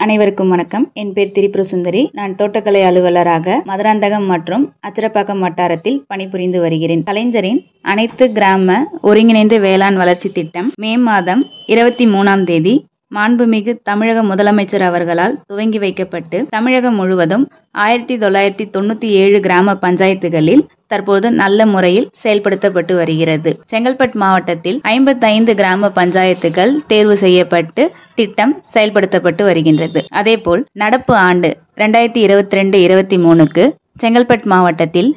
அனைவருக்கும் வணக்கம். என் பேர் திரிபுர சுந்தரி. நான் தோட்டக்கலை அலுவலராக மதுராந்தகம் மற்றும் அச்சரப்பாக்கம் வட்டாரத்தில் பணிபுரிந்து வருகிறேன். கலைஞரின் அனைத்து கிராம ஒருங்கிணைந்த வேளாண் வளர்ச்சி திட்டம் மே மாதம் 23ஆம் தேதி மாண்புமிகு தமிழக முதலமைச்சர் அவர்களால் துவங்கி வைக்கப்பட்டு தமிழகம் முழுவதும் 1997 கிராம பஞ்சாயத்துகளில் தற்போது நல்ல முறையில் செயல்படுத்தப்பட்டு வருகிறது. செங்கல்பட்டு மாவட்டத்தில் 55 கிராம பஞ்சாயத்துகள் தேர்வு செய்யப்பட்டு திட்டம் செயல்படுத்தப்பட்டு வருகின்றது. அதேபோல் நடப்பு ஆண்டு 2022-23க்கு செங்கல்பட்டு மாவட்டத்தில்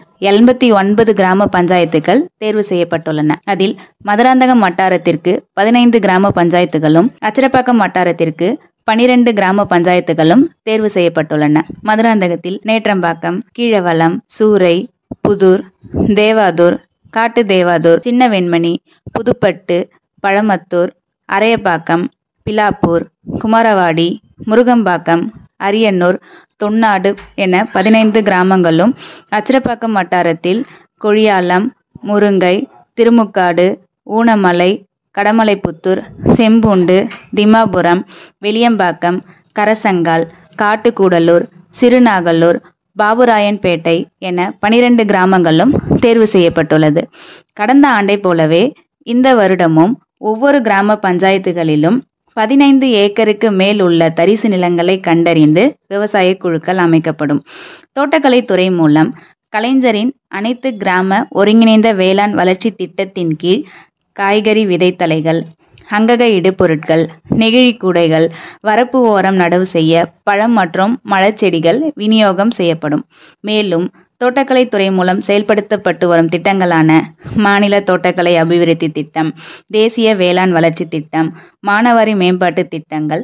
89 கிராம பஞ்சாயத்துகள் தேர்வு செய்யப்பட்டுள்ளன. அதில் மதுராந்தகம் வட்டாரத்திற்கு 15 கிராம பஞ்சாயத்துகளும் அச்சரப்பாக்கம் வட்டாரத்திற்கு 12 கிராம பஞ்சாயத்துகளும் தேர்வு செய்யப்பட்டுள்ளன. மதுராந்தகத்தில் நேற்றம்பாக்கம், கீழவளம், சூறை, புதூர், தேவாதூர், காட்டு தேவாதூர், சின்ன வெண்மணி, புதுப்பட்டு, பழமத்தூர், அரையப்பாக்கம், பிலாப்பூர், குமாரவாடி, முருகம்பாக்கம், அரியனூர், தொன்னாடு என 15 கிராமங்களும், அச்சரப்பாக்கம் வட்டாரத்தில் கொழியாலம், முருங்கை, திருமுக்காடு, ஊனமலை, கடமலைப்புத்தூர், செம்பூண்டு, திம்மாபுரம், வெளியம்பாக்கம், கரசங்கால், காட்டுக்கூடலூர், சிறுநாகலூர், பாபுராயன்பேட்டை என 12 கிராமங்களும் தேர்வு செய்யப்பட்டுள்ளது. கடந்த ஆண்டை போலவே இந்த வருடமும் ஒவ்வொரு கிராம பஞ்சாயத்துகளிலும் 15 ஏக்கருக்கு மேல் உள்ள தரிசு நிலங்களை கண்டறிந்து விவசாய குழுக்கள் அமைக்கப்படும். தோட்டக்கலைத்துறை மூலம் கலைஞரின் அனைத்து கிராம ஒருங்கிணைந்த வேளாண் வளர்ச்சி திட்டத்தின் கீழ் காய்கறி விதைத்தலைகள், அங்கக இடுபொருட்கள், நெகிழி கூடைகள், வரப்பு ஓரம் நடவு செய்ய பழம் மற்றும் மலர்ச்செடிகள் விநியோகம் செய்யப்படும். மேலும் தோட்டக்கலைத்துறை மூலம் செயல்படுத்தப்பட்டு வரும் திட்டங்களான மாநில தோட்டக்கலை அபிவிருத்தி திட்டம், தேசிய வேளாண் வளர்ச்சி திட்டம், மானாவாரி மேம்பாட்டு திட்டங்கள்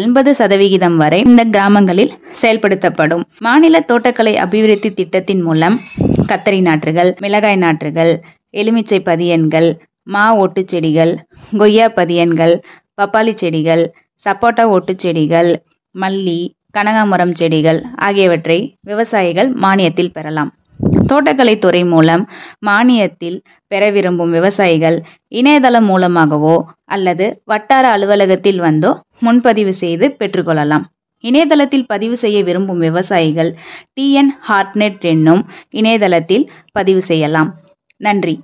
80% வரை இந்த கிராமங்களில் செயல்படுத்தப்படும். மாநில தோட்டக்கலை அபிவிருத்தி திட்டத்தின் மூலம் கத்தரி நாற்றுகள், மிளகாய் நாற்றுகள், எலுமிச்சை பதியன்கள், மா ஓட்டு செடிகள், கொய்யா பதியன்கள், பப்பாளி செடிகள், சப்போட்டா ஓட்டு செடிகள், மல்லி, கனகாமரம் செடிகள் ஆகியவற்றை விவசாயிகள் மானியத்தில் பெறலாம். தோட்டக்கலைத்துறை மூலம் மானியத்தில் பெற விரும்பும் விவசாயிகள் இணையதளம் மூலமாகவோ அல்லது வட்டார அலுவலகத்தில் வந்தோ முன்பதிவு செய்து பெற்றுக்கொள்ளலாம். இணையதளத்தில் பதிவு செய்ய விரும்பும் விவசாயிகள் TN Heartnet என்னும் இணையதளத்தில் பதிவு செய்யலாம். நன்றி.